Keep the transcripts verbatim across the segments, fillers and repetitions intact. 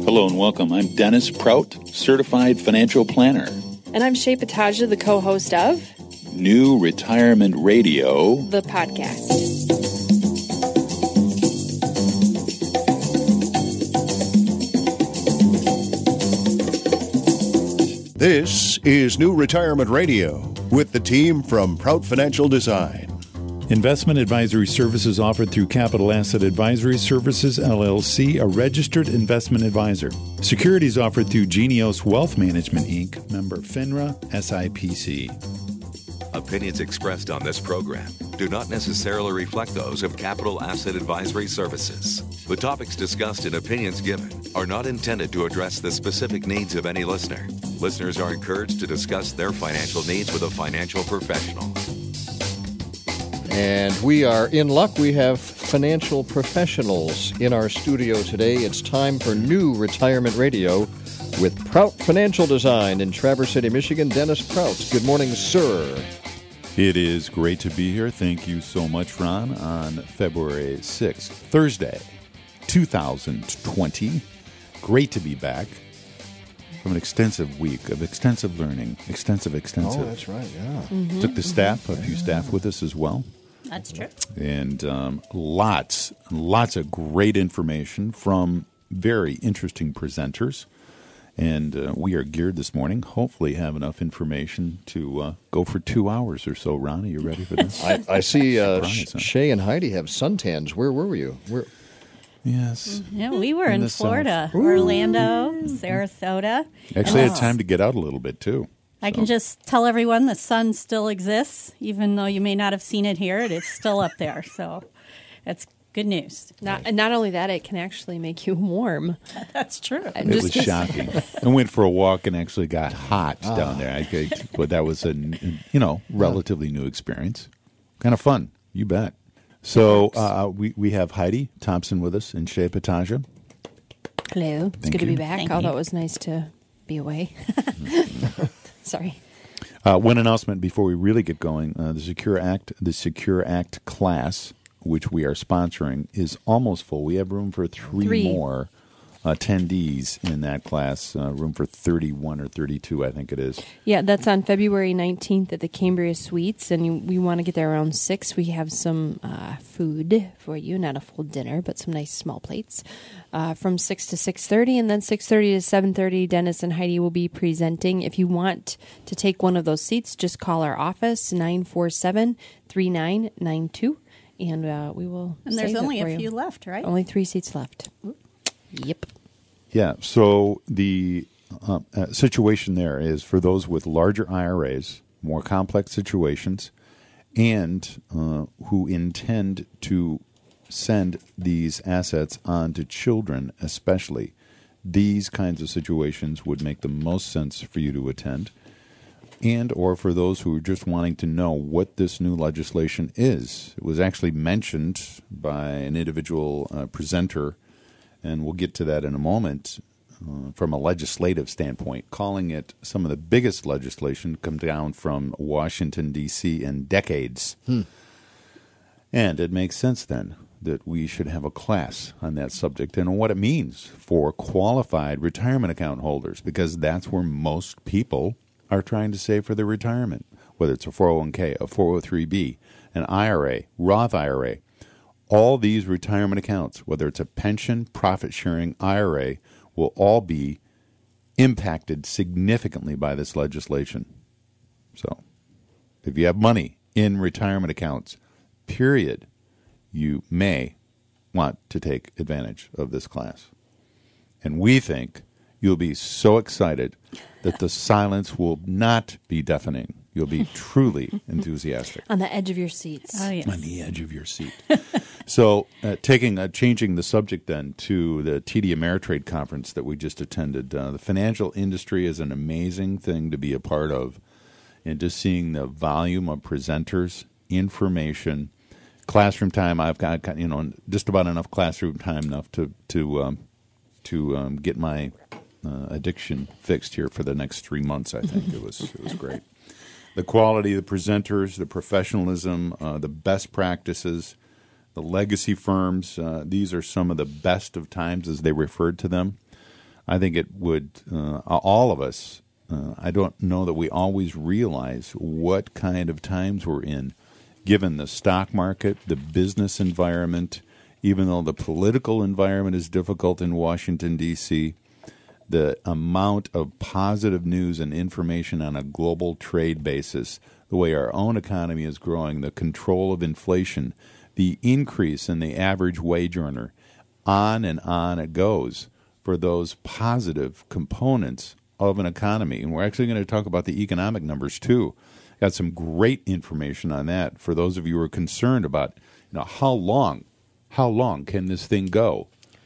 Hello and welcome. I'm Dennis Prout, Certified Financial Planner. And I'm Shay Pataja, the co-host of New Retirement Radio, the podcast. This is New Retirement Radio with the team from Prout Financial Design. Investment advisory services offered through Capital Asset Advisory Services, L L C, a registered investment advisor. Securities offered through Genios Wealth Management, Incorporated, member FINRA, S I P C. Opinions expressed on this program do not necessarily reflect those of Capital Asset Advisory Services. The topics discussed and opinions given are not intended to address the specific needs of any listener. Listeners are encouraged to discuss their financial needs with a financial professional. And we are in luck. We have financial professionals in our studio today. It's time for New Retirement Radio with Prout Financial Design in Traverse City, Michigan. Dennis Prout. Good morning, sir. It is great to be here. Thank you so much, Ron, on February sixth, Thursday, two thousand twenty. Great to be back from an extensive week of extensive learning. Extensive, extensive. Oh, that's right, yeah. Mm-hmm, Took the staff, mm-hmm. a few staff with us as well. That's true. And um, lots, lots of great information from very interesting presenters. And uh, we are geared this morning. Hopefully have enough information to uh, go for two hours or so. Ron, are you ready for this? I, I see uh, Surprise, huh? Shay and Heidi have suntans. Where were you? Where? Yes. Yeah, we were in in, Florida, Orlando, Sarasota. Actually, I had Oh. time to get out a little bit, too. I can just tell everyone the sun still exists, even though you may not have seen it here. It is still up there, so that's good news. Not, and not only that, it can actually make you warm. That's true. I'm It just was shocking. I went for a walk and actually got hot down there. I could, but that was a you know relatively new experience. Kind of fun, you bet. So uh, we we have Heidi Thompson with us and Shay Pataja. Hello. It's Thank good to you. be back. Thank Although you. it was nice to be away. Sorry. Uh, one announcement before we really get going: uh, the Secure Act, the Secure Act class, which we are sponsoring, is almost full. We have room for three, Three. more attendees in that class. Uh, room for thirty-one or thirty-two, I think it is. Yeah, that's on February nineteenth at the Cambria Suites, and you, we want to get there around six. We have some uh, food for you, not a full dinner, but some nice small plates uh, from six to six thirty, and then six thirty to seven thirty, Dennis and Heidi will be presenting. If you want to take one of those seats, just call our office, nine four seven, three nine nine two, and uh, we will And there's save it only for a you. few left, right? Only three seats left. Yep. Yeah, so the uh, uh, situation there is for those with larger I R As, more complex situations, and uh, who intend to send these assets on to children especially. These kinds of situations would make the most sense for you to attend. And or for those who are just wanting to know what this new legislation is. It was actually mentioned by an individual uh, presenter, and we'll get to that in a moment, uh, from a legislative standpoint, calling it some of the biggest legislation come down from Washington, D C in decades. Hmm. And it makes sense then that we should have a class on that subject and what it means for qualified retirement account holders, because that's where most people are trying to save for their retirement, whether it's a four oh one k, a four oh three b, an I R A, Roth I R A. All these retirement accounts, whether it's a pension, profit-sharing, I R A, will all be impacted significantly by this legislation. So if you have money in retirement accounts, period, you may want to take advantage of this class. And we think you'll be so excited that the silence will not be deafening. You'll be truly enthusiastic. On the edge of your seats. Oh, yes. On the edge of your seat. So, uh, taking uh, changing the subject then to the T D Ameritrade conference that we just attended. Uh, the financial industry is an amazing thing to be a part of, and just seeing the volume of presenters, information, classroom time. I've got you know just about enough classroom time enough to to um, to um, get my uh, addiction fixed here for the next three months. I think it was it was great. The quality of the presenters, the professionalism, uh, the best practices, the legacy firms, uh, these are some of the best of times as they referred to them. I think it would, uh, all of us, uh, I don't know that we always realize what kind of times we're in, given the stock market, the business environment, even though the political environment is difficult in Washington, D C, the amount of positive news and information on a global trade basis, the way our own economy is growing, the control of inflation, the increase in the average wage earner, on and on it goes for those positive components of an economy. And we're actually going to talk about the economic numbers too. Got some great information on that for those of you who are concerned about, you know, how long, how long can this thing go?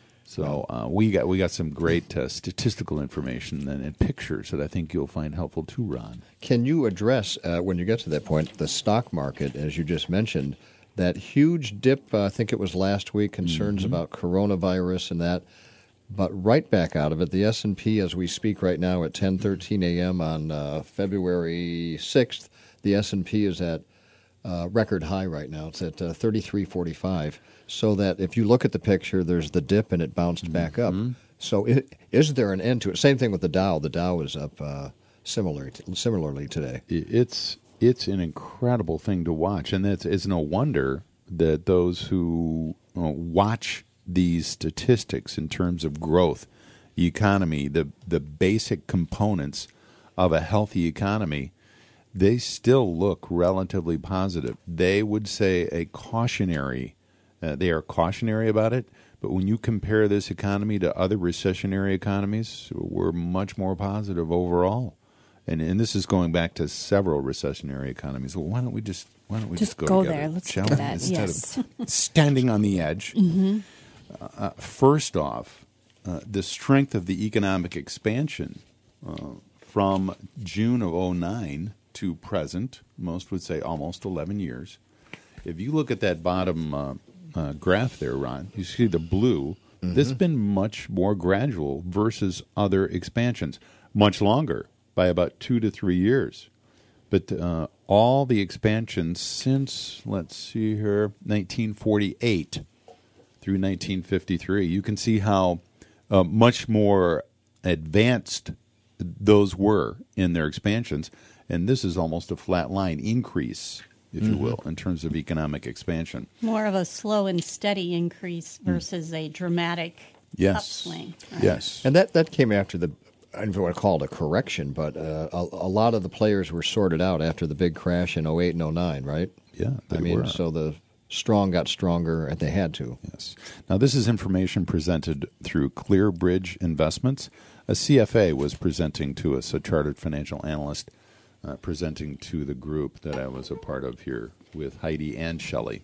So uh, we got we got some great uh, statistical information and, and pictures that I think you'll find helpful too, Ron. Can you address, uh, when you get to that point, the stock market, as you just mentioned, that huge dip, uh, I think it was last week, concerns mm-hmm. about coronavirus and that, but right back out of it, the S and P as we speak right now at ten thirteen a.m. on uh, February sixth, the S and P is at uh, record high right now. It's at uh, thirty-three forty-five. So that if you look at the picture, there's the dip and it bounced back up. Mm-hmm. So it, is there an end to it? Same thing with the Dow. The Dow is up uh, similar, similarly today. It's it's an incredible thing to watch, and it's, it's no wonder that those who uh, watch these statistics in terms of growth, the economy, the the basic components of a healthy economy, they still look relatively positive. They would say a cautionary, uh, they are cautionary about it, but when you compare this economy to other recessionary economies, we're much more positive overall. And and this is going back to several recessionary economies. Well, why don't we just why don't we just, Just go, go together, there. Let's shall do we? that, Instead yes. of standing on the edge. Mm-hmm. Uh, first off, uh, the strength of the economic expansion uh, from June of oh nine to present, most would say almost eleven years. If you look at that bottom uh, uh, graph there, Ron, you see the blue. Mm-hmm. This has been much more gradual versus other expansions, much longer, by about two to three years. But uh, all the expansions since, let's see here, nineteen forty-eight through nineteen fifty-three, you can see how uh, much more advanced those were in their expansions. And this is almost a flat line increase, if mm-hmm. you will, in terms of economic expansion. More of a slow and steady increase versus mm. a dramatic yes. upswing. Right? Yes. And that, that came after the, I don't know if you want to call it a correction, but uh, a, a lot of the players were sorted out after the big crash in oh eight and oh nine, right? Yeah, they I mean, were. So the strong got stronger, and they had to. Yes. Now, this is information presented through ClearBridge Investments. A C F A was presenting to us, a chartered financial analyst, uh, presenting to the group that I was a part of here with Heidi and Shelley.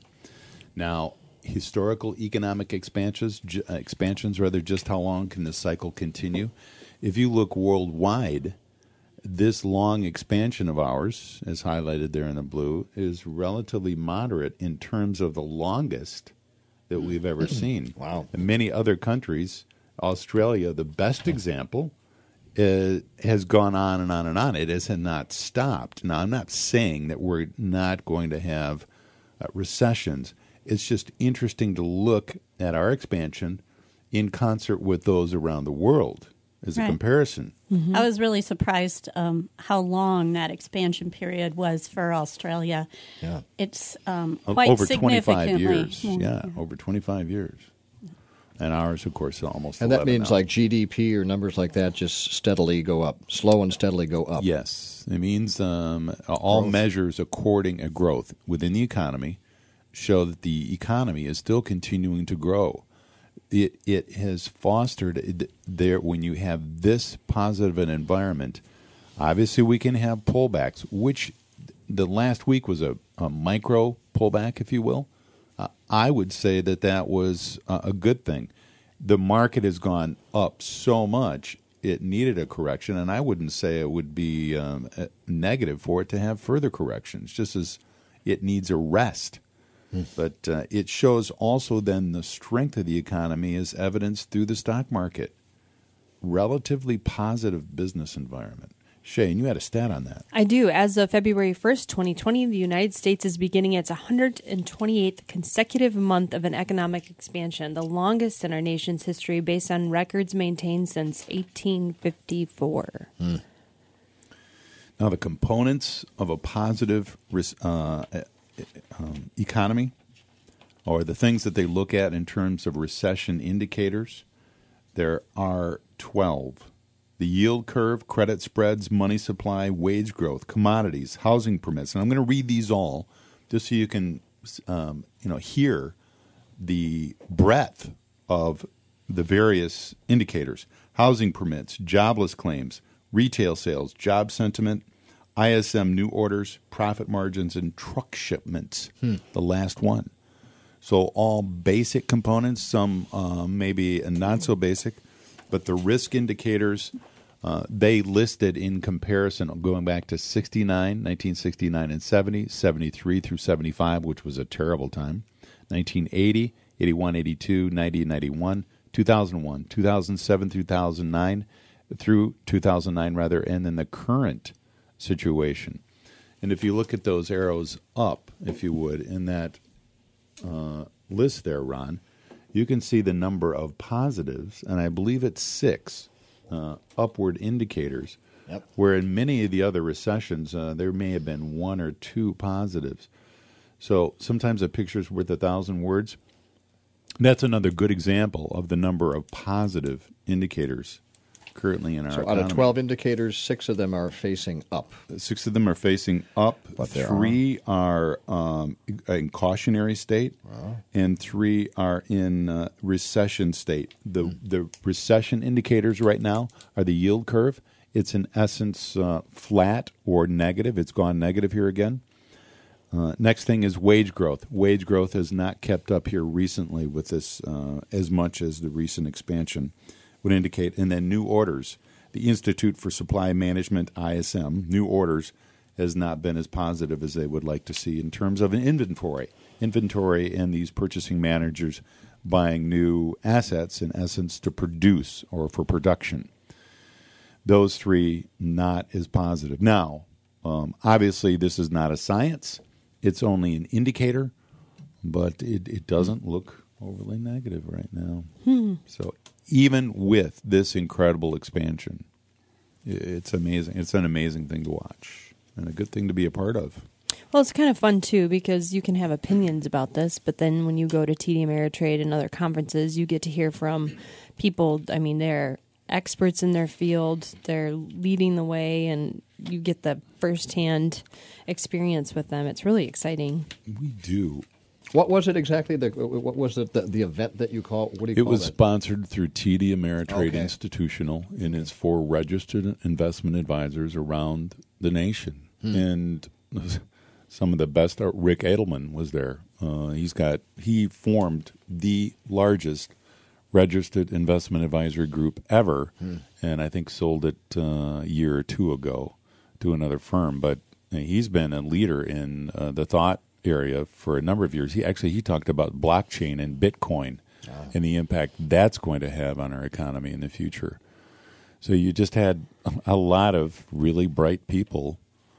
Now, historical economic expansions, j- uh, expansions rather, just how long can this cycle continue? If you look worldwide, this long expansion of ours, as highlighted there in the blue, is relatively moderate in terms of the longest that we've ever seen. Wow. In many other countries, Australia, the best example, uh, has gone on and on and on. It has not stopped. Now, I'm not saying that we're not going to have uh, recessions. It's just interesting to look at our expansion in concert with those around the world as a right. comparison. Mm-hmm. I was really surprised um, how long that expansion period was for Australia. Yeah. It's um, quite over significantly. twenty-five years. Well, yeah, yeah, over twenty-five years. And ours, of course, almost And that means now. like G D P or numbers like that just steadily go up, slow and steadily go up. Yes. It means um, all Growth. measures according a growth within the economy show that the economy is still continuing to grow. It it has fostered there when you have this positive an environment. Obviously, we can have pullbacks, which the last week was a, a micro pullback, if you will. Uh, I would say that that was a, a good thing. The market has gone up so much, it needed a correction, and I wouldn't say it would be um, negative for it to have further corrections, just as it needs a rest. But uh, it shows also then the strength of the economy is evidenced through the stock market. Relatively positive business environment. Shane, you had a stat on that. I do. As of February first, twenty twenty, the United States is beginning its one hundred twenty-eighth consecutive month of an economic expansion, the longest in our nation's history based on records maintained since eighteen fifty-four. Hmm. Now, the components of a positive uh, um, economy, or the things that they look at in terms of recession indicators, there are twelve. The yield curve, credit spreads, money supply, wage growth, commodities, housing permits. And I'm going to read these all just so you can um, you know, hear the breadth of the various indicators. Housing permits, jobless claims, retail sales, job sentiment, I S M new orders, profit margins, and truck shipments, hmm. the last one. So all basic components, some uh, maybe not so basic, but the risk indicators, uh, they listed in comparison going back to sixty-nine, nineteen sixty-nine and seventy, seventy-three through seventy-five, which was a terrible time, nineteen eighty, eighty-one, eighty-two, ninety, ninety-one, two thousand one, two thousand seven through two thousand nine, through two thousand nine rather, and then the current situation. And if you look at those arrows up, if you would, in that uh, list there, Ron, you can see the number of positives, and I believe it's six uh, upward indicators, yep. where in many of the other recessions, uh, there may have been one or two positives. So sometimes a picture's worth a thousand words. That's another good example of the number of positive indicators currently in our so economy. Out of twelve indicators, six of them are facing up. Six of them are facing up. But three are, are um, in cautionary state, wow. and three are in uh, recession state. The mm. the recession indicators right now are the yield curve. It's in essence uh, flat or negative. It's gone negative here again. Uh, next thing is wage growth. Wage growth has not kept up here recently with this uh, as much as the recent expansion would indicate. And then new orders. The Institute for Supply Management, I S M, new orders has not been as positive as they would like to see in terms of an inventory. Inventory and these purchasing managers buying new assets, in essence, to produce or for production. Those three not as positive. Now, um, obviously, this is not a science. It's only an indicator, but it, it doesn't look overly negative right now. Hmm. So even with this incredible expansion, it's amazing. It's an amazing thing to watch and a good thing to be a part of. Well, it's kind of fun, too, because you can have opinions about this, but then when you go to T D Ameritrade and other conferences, you get to hear from people. I mean, they're experts in their field. They're leading the way, and you get the firsthand experience with them. It's really exciting. We do. What was it exactly? The, what was it? The, the event that you call? What do you it call it? It was sponsored through T D Ameritrade okay. Institutional, and it's for registered investment advisors around the nation. Hmm. And some of the best. Uh, Rick Edelman was there. Uh, he's got he formed the largest registered investment advisory group ever, hmm. and I think sold it uh, a year or two ago to another firm. But he's been a leader in uh, the thought area for a number of years. He actually he talked about blockchain and Bitcoin oh. and the impact that's going to have on our economy in the future. So you just had a lot of really bright people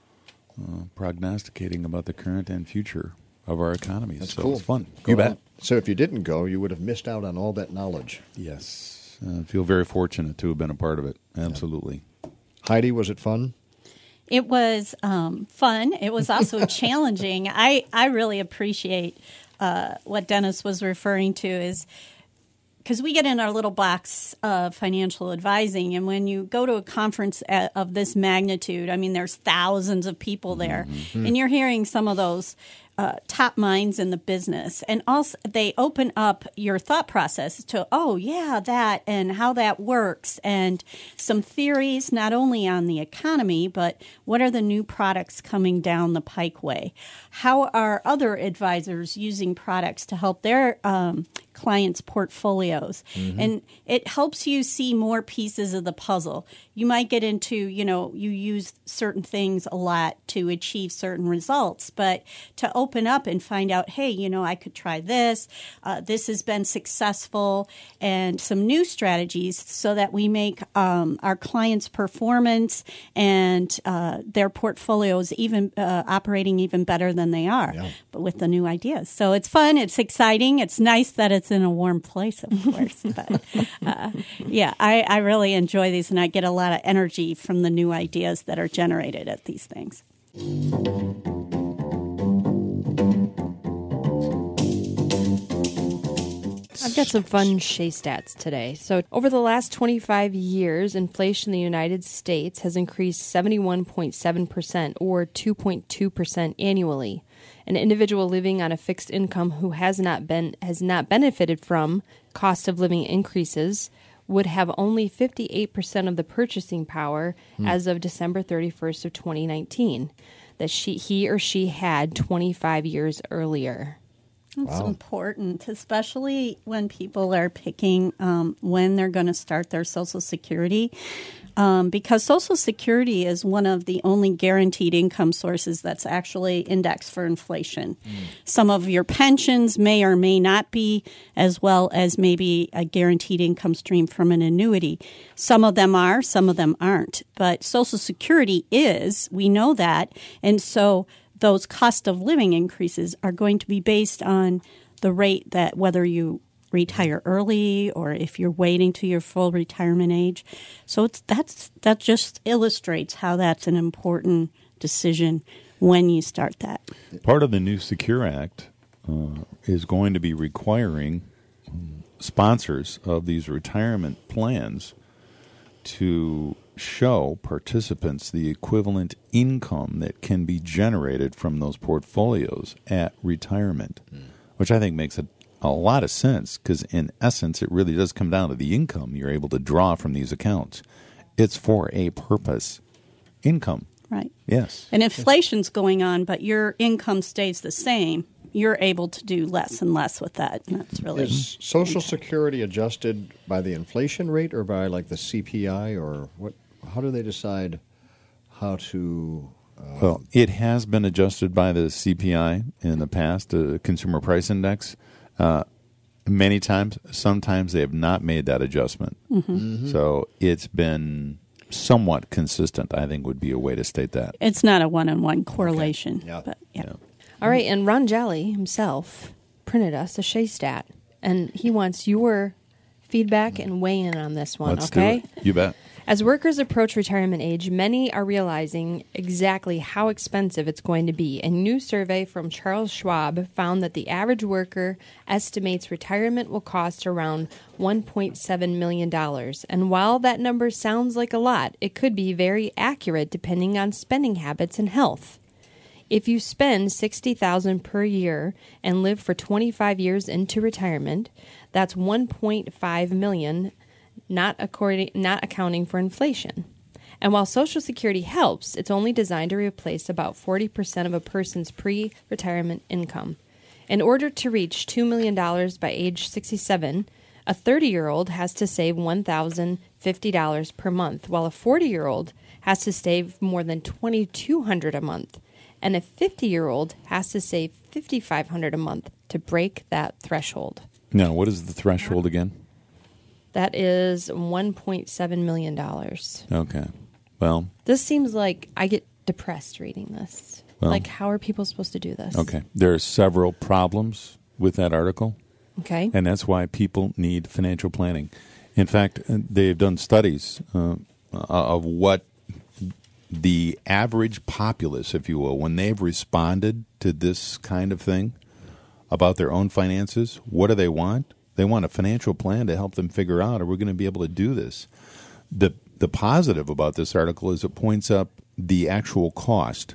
uh, prognosticating about the current and future of our economy. That's so cool. It's fun. Go you bet. on. So if you didn't go, you would have missed out on all that knowledge. Yes. I uh, feel very fortunate to have been a part of it. Absolutely. Yeah. Heidi, was it fun? It was um, fun. It was also challenging. I, I really appreciate uh, what Dennis was referring to is because we get in our little box of financial advising, and when you go to a conference at, of this magnitude, I mean, there's thousands of people there, mm-hmm. and you're hearing some of those uh, top minds in the business, and also they open up your thought process to, oh, yeah, that, and how that works, and some theories not only on the economy, but what are the new products coming down the pikeway? How are other advisors using products to help their um, clients' portfolios. Mm-hmm. And it helps you see more pieces of the puzzle. You might get into, you know, you use certain things a lot to achieve certain results, but to open up and find out, hey, you know, I could try this. Uh, this has been successful, and some new strategies so that we make um, our clients' performance and uh, their portfolios even uh, operating even better than they are, yeah. but with the new ideas. So it's fun. It's exciting. It's nice that it's in a warm place, of course. but uh, yeah, I, I really enjoy these, and I get a lot of energy from the new ideas that are generated at these things. I've got some fun Shea stats today. So over the last twenty-five years, inflation in the United States has increased seventy-one point seven percent or two point two percent annually. An individual living on a fixed income who has not been has not benefited from cost of living increases would have only fifty-eight percent of the purchasing power hmm. as of December thirty-first of twenty nineteen that she he or she had twenty-five years earlier. That's wow. important, especially when people are picking um, when they're going to start their Social Security, um, because Social Security is one of the only guaranteed income sources that's actually indexed for inflation. Mm. Some of your pensions may or may not be, as well as maybe a guaranteed income stream from an annuity. Some of them are, some of them aren't. But Social Security is, we know that, and so those cost of living increases are going to be based on the rate that whether you retire early or if you're waiting to your full retirement age. So it's, that's that just illustrates how that's an important decision when you start that. Part of the new Secure Act uh, is going to be requiring sponsors of these retirement plans to show participants the equivalent income that can be generated from those portfolios at retirement, mm. which I think makes a, a lot of sense because, in essence, it really does come down to the income you're able to draw from these accounts. It's for a purpose. Income. Right. Yes. And inflation's going on, but your income stays the same. You're able to do less and less with that. And that's really Is Social Security adjusted by the inflation rate or by like the C P I, or what? How do they decide how to? Uh, well, it has been adjusted by the C P I in the past, the Consumer Price Index. Uh, many times, sometimes they have not made that adjustment. Mm-hmm. Mm-hmm. So it's been somewhat consistent, I think would be a way to state that. It's not a one-on-one correlation. Okay. Yeah. But yeah. yeah. All right, and Ron Jolly himself printed us a Shea stat, and he wants your feedback and weigh in on this one, Let's okay? do it. You bet. As workers approach retirement age, many are realizing exactly how expensive it's going to be. A new survey from Charles Schwab found that the average worker estimates retirement will cost around one point seven million dollars. And while that number sounds like a lot, it could be very accurate depending on spending habits and health. If you spend sixty thousand dollars per year and live for twenty-five years into retirement, that's one point five million dollars, not according, not accounting for inflation. And while Social Security helps, it's only designed to replace about forty percent of a person's pre-retirement income. In order to reach two million dollars by age sixty-seven, a thirty-year-old has to save one thousand fifty dollars per month, while a forty-year-old has to save more than twenty-two hundred dollars a month. And a fifty-year-old has to save fifty-five hundred dollars a month to break that threshold. Now, what is the threshold again? That is one point seven million dollars. Okay. Well, this seems like I get depressed reading this. Well, like, how are people supposed to do this? Okay. There are several problems with that article. Okay. And that's why people need financial planning. In fact, they've done studies uh, of what the average populace, if you will, when they've responded to this kind of thing about their own finances, what do they want? They want a financial plan to help them figure out, are we going to be able to do this? The the positive about this article is it points up the actual cost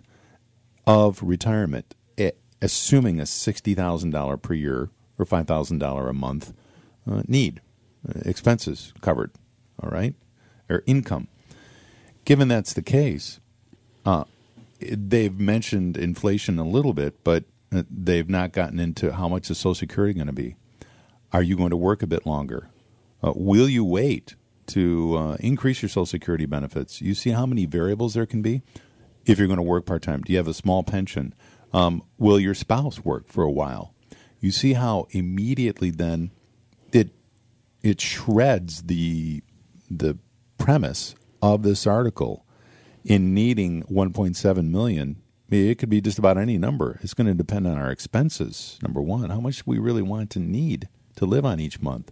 of retirement, assuming a sixty thousand dollars per year or five thousand dollars a month uh, need, uh, expenses covered, all right, or income. Given that's the case, uh, they've mentioned inflation a little bit, but they've not gotten into how much is Social Security going to be. Are you going to work a bit longer? Uh, will you wait to uh, increase your Social Security benefits? You see how many variables there can be if you're going to work part-time. Do you have a small pension? Um, will your spouse work for a while? You see how immediately then it it shreds the the premise of this article in needing one point seven million dollars. It could be just about any number. It's going to depend on our expenses, number one. How much do we really want to need to live on each month?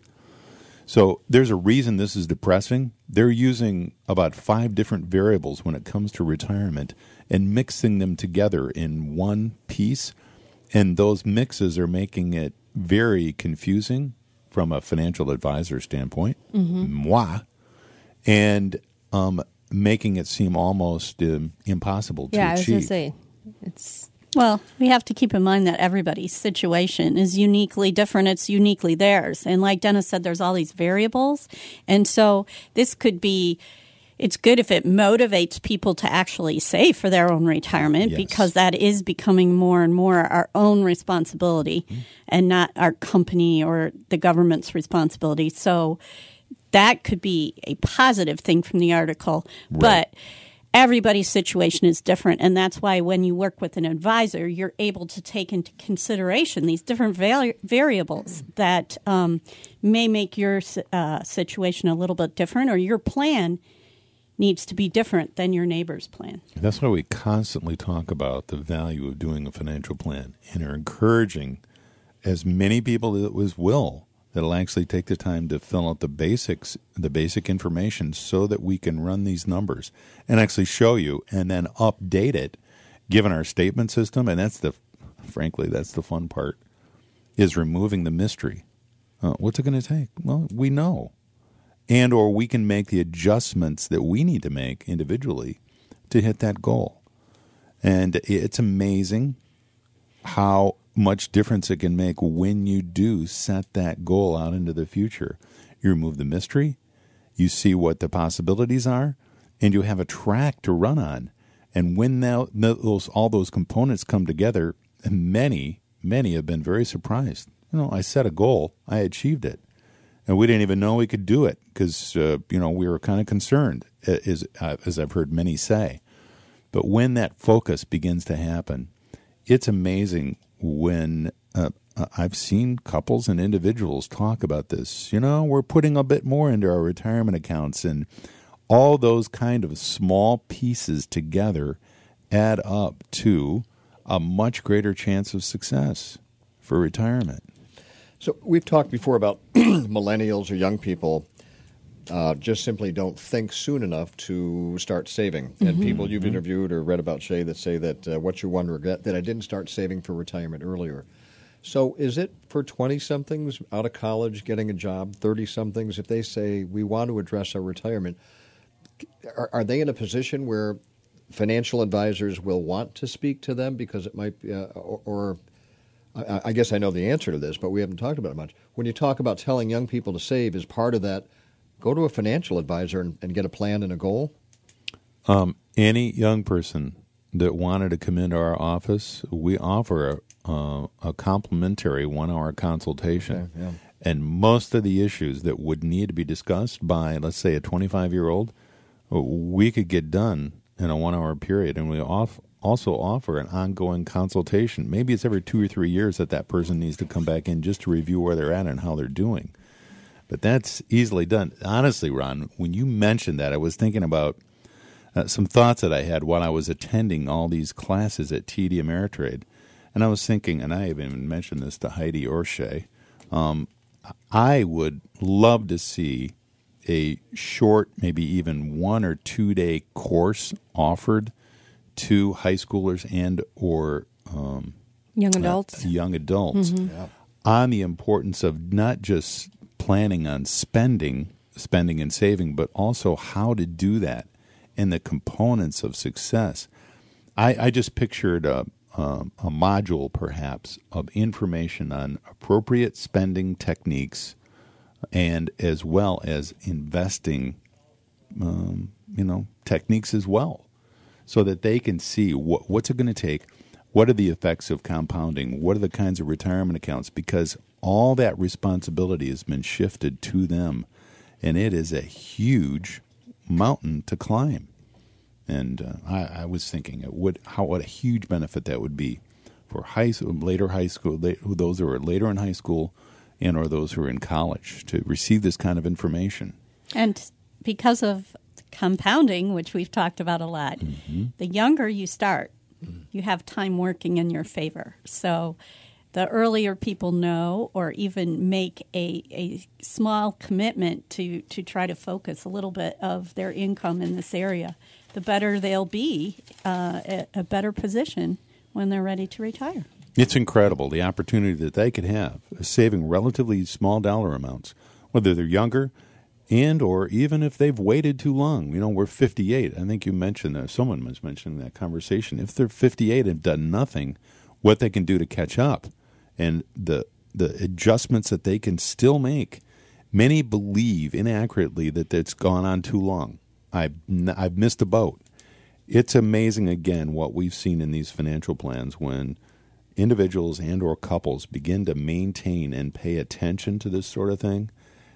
So there's a reason this is depressing. They're using about five different variables when it comes to retirement and mixing them together in one piece. And those mixes are making it very confusing from a financial advisor standpoint. Mm-hmm. Moi. And um, making it seem almost um, impossible to yeah, achieve. Yeah, I was going to say, it's... Well, we have to keep in mind that everybody's situation is uniquely different. It's uniquely theirs. And like Dennis said, there's all these variables. And so this could be, it's good if it motivates people to actually save for their own retirement, yes, because that is becoming more and more our own responsibility, mm-hmm, and not our company or the government's responsibility. So that could be a positive thing from the article. Right. But everybody's situation is different, and that's why when you work with an advisor, you're able to take into consideration these different vari- variables that um, may make your uh, situation a little bit different, or your plan needs to be different than your neighbor's plan. That's why we constantly talk about the value of doing a financial plan and are encouraging as many people as will that'll actually take the time to fill out the basics, the basic information, so that we can run these numbers and actually show you and then update it given our statement system. And that's the, frankly, that's the fun part, is removing the mystery. Uh, what's it going to take? Well, we know. And or we can make the adjustments that we need to make individually to hit that goal. And it's amazing how much difference it can make when you do set that goal out into the future. You remove the mystery, you see what the possibilities are, and you have a track to run on. And when now those all those components come together, many, many have been very surprised. You know, I set a goal, I achieved it, and we didn't even know we could do it because, uh, you know, we were kind of concerned, as, uh, as I've heard many say. But when that focus begins to happen, it's amazing when uh, I've seen couples and individuals talk about this. You know, we're putting a bit more into our retirement accounts, and all those kind of small pieces together add up to a much greater chance of success for retirement. So we've talked before about millennials or young people uh, just simply don't think soon enough to start saving. Mm-hmm. And people you've interviewed or read about, Shay, that say that uh, what's your one regret? That I didn't start saving for retirement earlier. So is it for twenty-somethings out of college getting a job, thirty-somethings, if they say we want to address our retirement, are, are they in a position where financial advisors will want to speak to them because it might be, uh, or, or I, I guess I know the answer to this, but we haven't talked about it much. When you talk about telling young people to save, is part of that go to a financial advisor and, and get a plan and a goal? Um, any young person that wanted to come into our office, we offer a, uh, a complimentary one-hour consultation. Okay, yeah. And most of the issues that would need to be discussed by, let's say, a twenty-five-year-old, we could get done in a one-hour period. And we off, also offer an ongoing consultation. Maybe it's every two or three years that that person needs to come back in just to review where they're at and how they're doing. But that's easily done. Honestly, Ron, when you mentioned that, I was thinking about uh, some thoughts that I had while I was attending all these classes at T D Ameritrade. And I was thinking, and I even mentioned this to Heidi or Shay, um, I would love to see a short, maybe even one or two day course offered to high schoolers and or um, young adults, uh, young adults mm-hmm. yeah. on the importance of not just planning on spending, spending and saving, but also how to do that and the components of success. I, I just pictured a, a, a module, perhaps, of information on appropriate spending techniques and as well as investing, um, you know, techniques as well, so that they can see what, what's it going to take, What are the effects of compounding? What are the kinds of retirement accounts? Because all that responsibility has been shifted to them, and it is a huge mountain to climb. And uh, I, I was thinking, it would how what a huge benefit that would be for high later high school, those who are later in high school, and or those who are in college to receive this kind of information. And because of compounding, which we've talked about a lot, mm-hmm. the younger you start, you have time working in your favor. So the earlier people know or even make a, a small commitment to, to try to focus a little bit of their income in this area, the better they'll be, uh, a, a better position when they're ready to retire. It's incredible, the opportunity that they could have, saving relatively small dollar amounts, whether they're younger and or even if they've waited too long. You know, we're fifty-eight. I think you mentioned that. Someone was mentioning that conversation. If they're fifty-eight and have done nothing, what they can do to catch up and the the adjustments that they can still make. Many believe inaccurately that it's gone on too long. I've, I've missed a boat. It's amazing, again, what we've seen in these financial plans when individuals and or couples begin to maintain and pay attention to this sort of thing.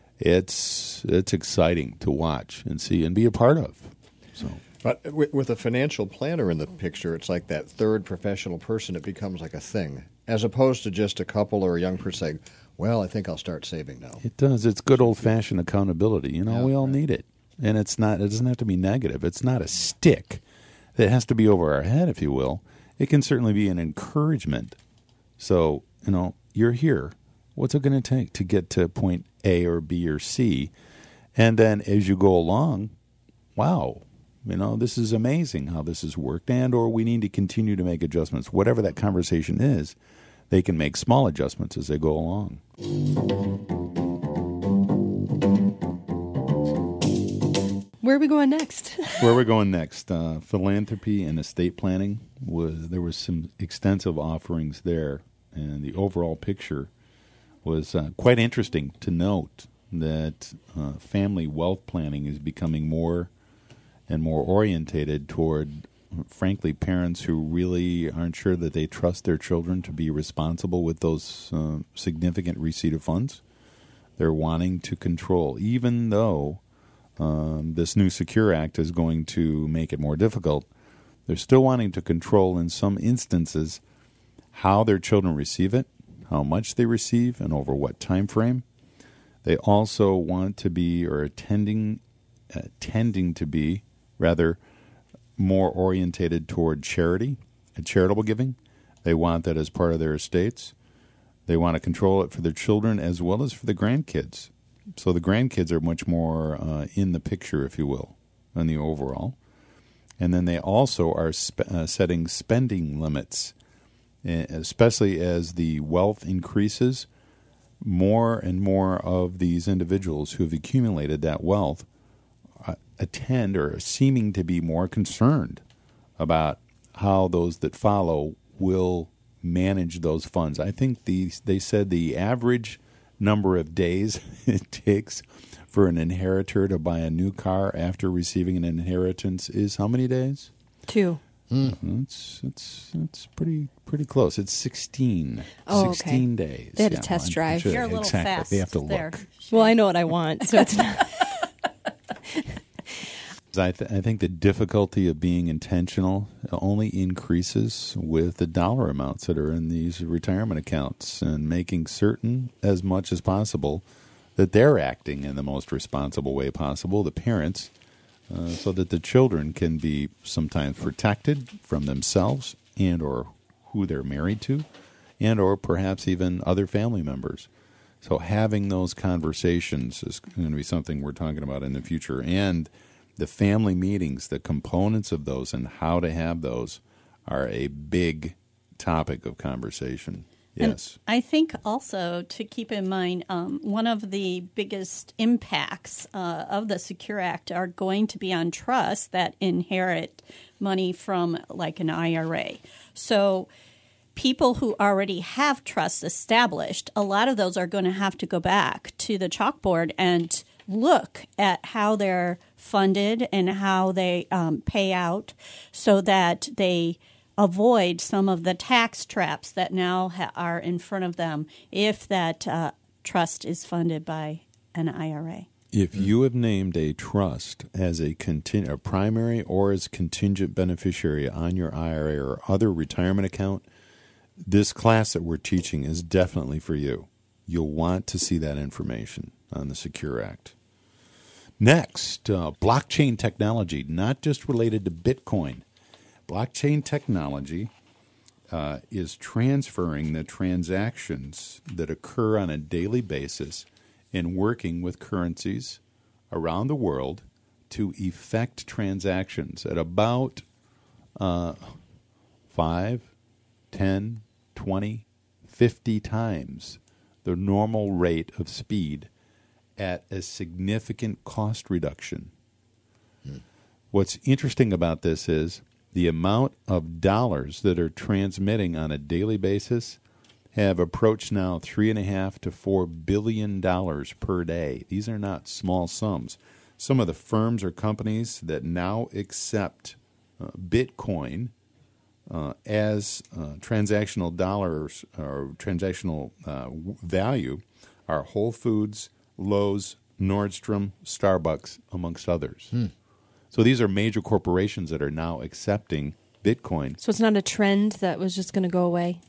It's it's exciting to watch and see and be a part of. So, but with a financial planner in the picture, it's like that third professional person. It becomes like a thing, as opposed to just a couple or a young person saying, "Well, I think I'll start saving now." It does. It's good old-fashioned accountability. You know, yeah, we all right. need it, and it's not. It doesn't have to be negative. It's not a stick that has to be over our head, if you will. It can certainly be an encouragement. So, you know, you're here. What's it going to take to get to point A or B or C? And then as you go along, wow, you know, this is amazing how this has worked, and or we need to continue to make adjustments. Whatever that conversation is, they can make small adjustments as they go along. Where are we going next? Where are we going next? Uh, philanthropy and estate planning. Was, there was some extensive offerings there, and the overall picture was uh, quite interesting to note that uh, family wealth planning is becoming more and more orientated toward, frankly, parents who really aren't sure that they trust their children to be responsible with those uh, significant receipt of funds. They're wanting to control, even though um, this new Secure Act is going to make it more difficult. They're still wanting to control, in some instances, how their children receive it, how much they receive, and over what time frame. They also want to be, or attending, uh, tending to be, rather, more orientated toward charity and charitable giving. They want that as part of their estates. They want to control it for their children as well as for the grandkids. So the grandkids are much more uh, in the picture, if you will, in the overall. And then they also are sp- uh, setting spending limits, especially as the wealth increases. More and more of these individuals who have accumulated that wealth uh, attend or are seeming to be more concerned about how those that follow will manage those funds. I think the, they said the average number of days it takes for an inheritor to buy a new car after receiving an inheritance is how many days? Two. Mm. It's it's it's pretty pretty close. It's sixteen. Oh, sixteen okay. days. They had yeah, a test I'm, drive. I'm sure, You're a little exactly. fast. They have to there. look. Well, I know what I want, so it's not. I, th- I think the difficulty of being intentional only increases with the dollar amounts that are in these retirement accounts, and making certain as much as possible that they're acting in the most responsible way possible, the parents, uh, so that the children can be sometimes protected from themselves and or who they're married to, and or perhaps even other family members. So having those conversations is going to be something we're talking about in the future. And the family meetings, the components of those and how to have those are a big topic of conversation. Yes. And I think also to keep in mind, um, one of the biggest impacts uh, of the Secure Act are going to be on trusts that inherit money from like an I R A. So people who already have trusts established, a lot of those are going to have to go back to the chalkboard and look at how they're funded and how they um, pay out so that they avoid some of the tax traps that now ha- are in front of them if that uh, trust is funded by an I R A. If you have named a trust as a, contin- a primary or as contingent beneficiary on your I R A or other retirement account, this class that we're teaching is definitely for you. You'll want to see that information on the Secure Act. Next, uh, blockchain technology, not just related to Bitcoin. Blockchain technology uh, is transferring the transactions that occur on a daily basis and working with currencies around the world to effect transactions at about uh, five, ten, twenty, fifty times the normal rate of speed at a significant cost reduction. Hmm. What's interesting about this is the amount of dollars that are transmitting on a daily basis have approached now three and a half to four billion dollars per day. These are not small sums. Some of the firms or companies that now accept uh, Bitcoin uh, as uh, transactional dollars or transactional uh, value are Whole Foods, Lowe's, Nordstrom, Starbucks, amongst others. Hmm. So these are major corporations that are now accepting Bitcoin. So it's not a trend that was just going to go away?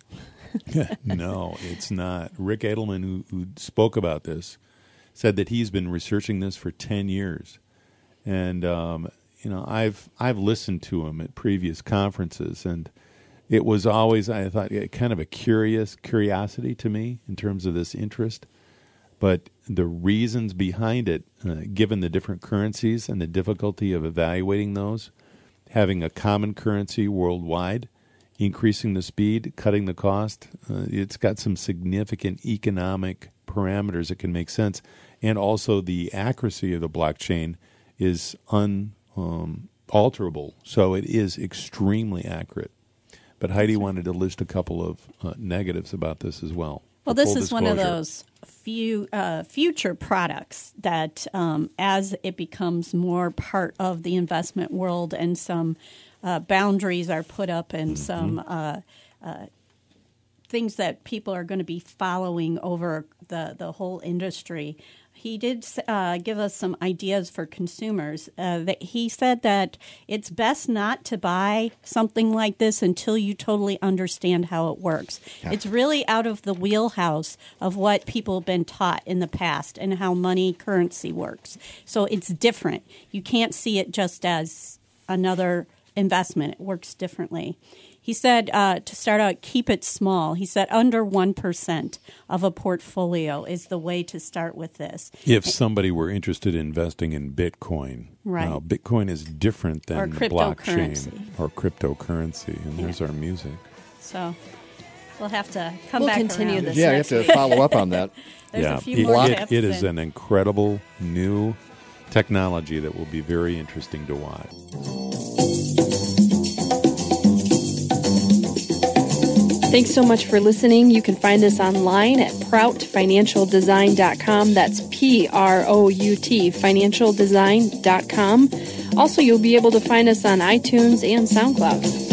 No, it's not. Rick Edelman, who, who spoke about this, said that he's been researching this for ten years. And, um, you know, I've I've listened to him at previous conferences, and it was always, I thought, kind of a curious curiosity to me in terms of this interest. But the reasons behind it, uh, given the different currencies and the difficulty of evaluating those, having a common currency worldwide, increasing the speed, cutting the cost, uh, it's got some significant economic parameters that can make sense. And also the accuracy of the blockchain is unalterable, um, so it is extremely accurate. But Heidi wanted to list a couple of uh, negatives about this as well. Well, this is one of those few uh, future products that um, as it becomes more part of the investment world and some uh, boundaries are put up and mm-hmm. some uh, uh, things that people are going to be following over the, the whole industry. He did uh, give us some ideas for consumers. Uh, that he said that it's best not to buy something like this until you totally understand how it works. Yeah. It's really out of the wheelhouse of what people have been taught in the past and how money currency works. So it's different. You can't see it just as another investment. It works differently. He said uh, to start out, keep it small. He said under one percent of a portfolio is the way to start with this. If somebody were interested in investing in Bitcoin, right. Now, Bitcoin is different than or blockchain or cryptocurrency, and yeah. there's our music. So we'll have to come we'll back continue around. this Yeah, you next have to week. follow up on that. There's yeah, a few it, more it, tips it is and- an incredible new technology that will be very interesting to watch. Thanks so much for listening. You can find us online at prout financial design dot com. That's P R O U T, financial design dot com. Also, you'll be able to find us on iTunes and SoundCloud.